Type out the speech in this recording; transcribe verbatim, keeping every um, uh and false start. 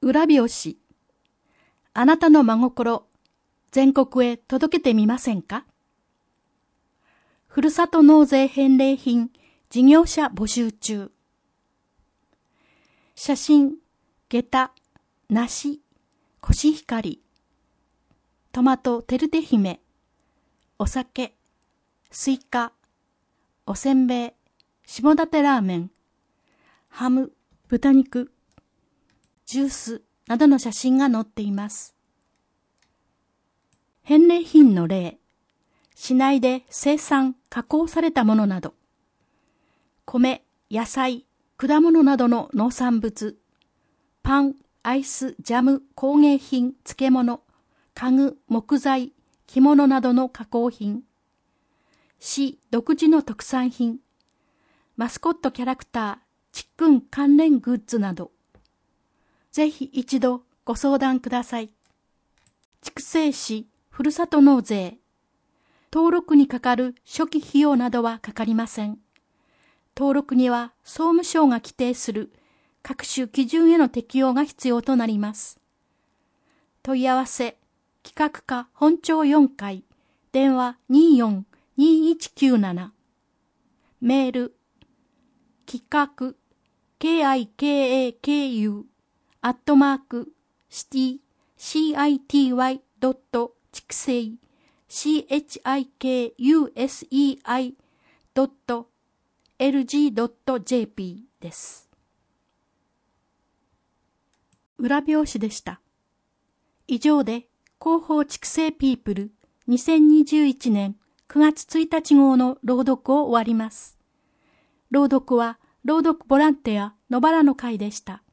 裏表紙。あなたの真心、全国へ届けてみませんか？ふるさと納税返礼品事業者募集中。写真、下駄、梨、コシヒカリ、トマトテルテ姫、お酒、スイカ、おせんべい、下館ラーメン、ハム、豚肉、ジュースなどの写真が載っています。返礼品の例、市内で生産、加工されたものなど、米、野菜、果物などの農産物、パン、アイス、ジャム、工芸品、漬物、家具、木材、着物などの加工品、市独自の特産品、マスコットキャラクター、ちっくん関連グッズなど、ぜひ一度ご相談ください。筑西市ふるさと納税。登録にかかる初期費用などはかかりません。登録には総務省が規定する各種基準への適用が必要となります。問い合わせ、企画課本庁よんかい、電話 にーよん にーいちきゅうなな。メール、企画、ケーアイケーエーケーユー、アットマーク、シティ、シーアイティーワイ ドット、チクセイ、シーエイチアイケーユーエスイーアイ ドット、エルジー ドット ジェーピー です。裏表紙でした。以上で、広報筑西ピープルにせんにじゅういちねんくがつついたち号の朗読を終わります。朗読は、朗読ボランティア野原の会でした。